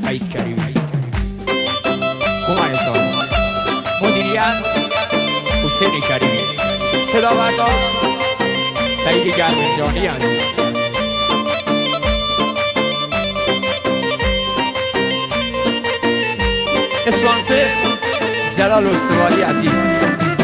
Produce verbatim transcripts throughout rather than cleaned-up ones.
سعید کریمی، هومن صاحب، مدیریت حسین کریمی، صدا بردار سعید گرمجانی عزیز، اسپانسر جلال استواری عزیز.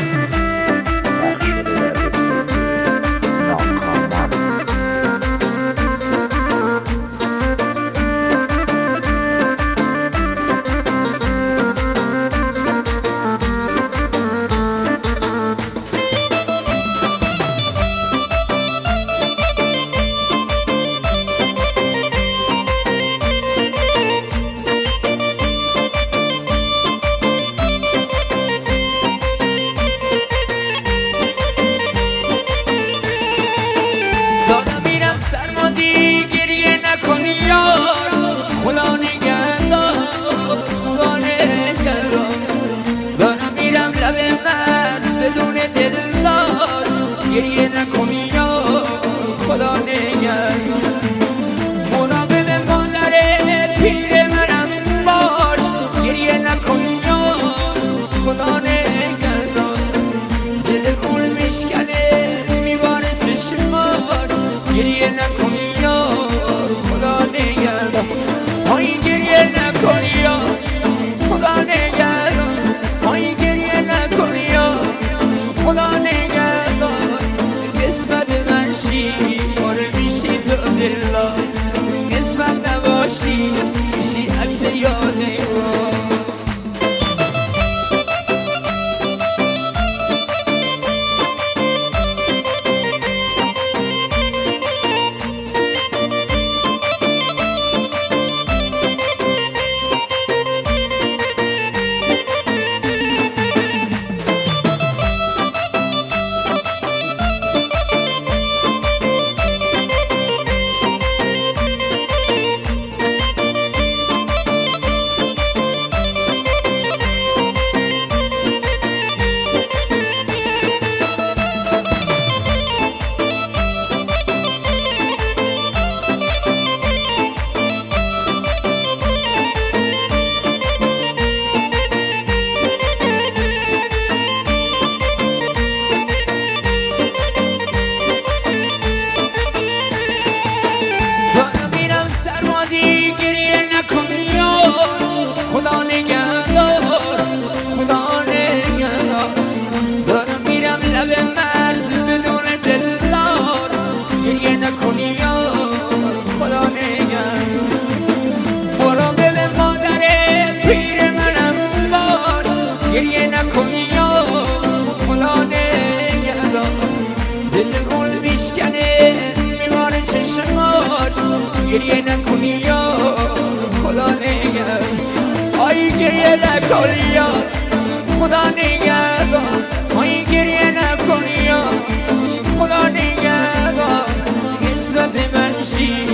خدا نگهدار، خدا نگهدار، دارم میرم لب مرد بدون دلدار، گریه نکنی یار خدا نگهدار، مراقب مادر پیر منم باش، گریه نکنی یار خدا نگهدار، دل گل میشکنه میباره چشمات، گریه نکنی یار خدا نگهدار، پای گریه نکنی یا خدا نگهدار، پای گریه نکنی یا خدا نگهدار، قسمت من شی باره میشی تو دلا، قسمت نباشی میشی عکس یاده ما. خدا نگهدار، خدا نگهدار، دارم میرم لب مرز بدون دلدار، گریه نکنی یار خدا نگهدار، مراقب مادر پیر منم باش، گریه نکنی یار خدا نگهدار، دل گل میشکنه میباره چشمات، گریه نکنی یار خدا نگهدار، آی گریه نکنی یا خدا نگهدار، آی گریه نکنی یا خدا نگهدار، قسمت من شی